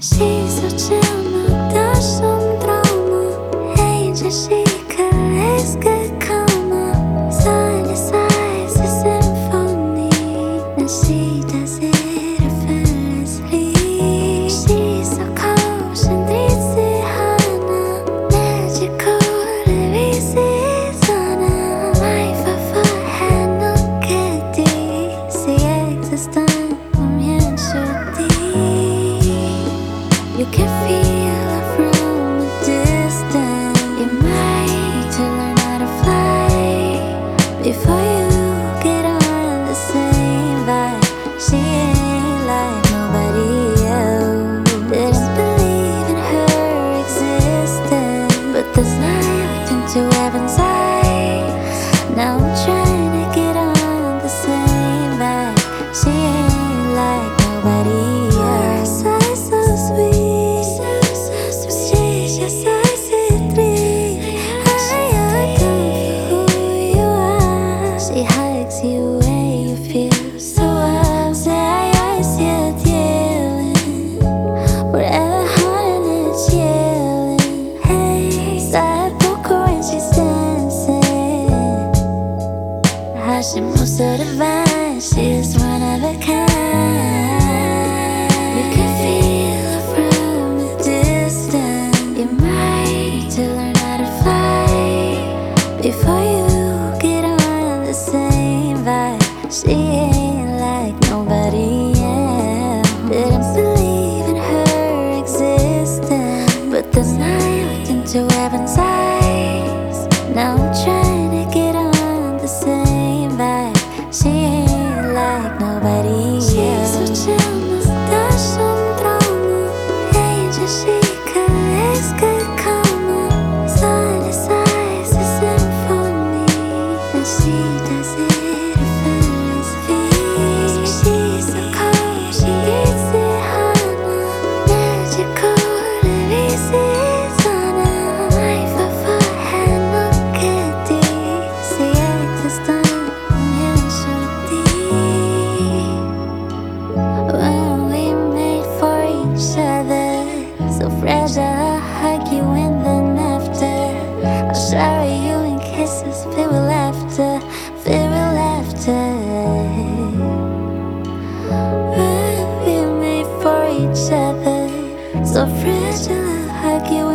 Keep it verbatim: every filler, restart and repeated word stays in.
씻어지는 som trauma. Hej Jessica, älskar komma. Silent sighs a symphony. När sida ser det följesliv. She's so cold, sen drits i hörna. Magical, det visar såna. Life har för henne och Eddie. Se existent om jag kör dit. You can feel it from a distance. You might to learn how to fly before you get on the same vibe. She ain't like nobody else. Didn't believe in her existence, but there's nothing to heaven's eyes. Now I'm trying to get on the same vibe. She ain't like nobody else. Her sigh's so sweet. She hugs you when you feel so up. Say jag ser delen. Whatever hon is chilling. Hey, side popcorn, she's dancing. How she moves so divine. She's one of a kind. You can feel her from a distance. You might to learn how to fly before you get on the same vibe. She ain't like nobody else. Didn't believe in her existence, but there's nothing to heaven's eyes. Now I'm trying to get on the same vibe. She ain't like nobody else. 씻어지는 som trauma. Hej Jessica, älskar komma. Silent sighs a symphony. När sida ser det följesliv. She's so cold, she drits i hörna. Magical, det visar såna. Life har för henne och Eddie. Se existent om jag kör dit. When we made for each other, so fragile, I hug you and then after I'll shower you in kisses filled with laughter, filled with laughter. When we made for each other, so fragile, I hug you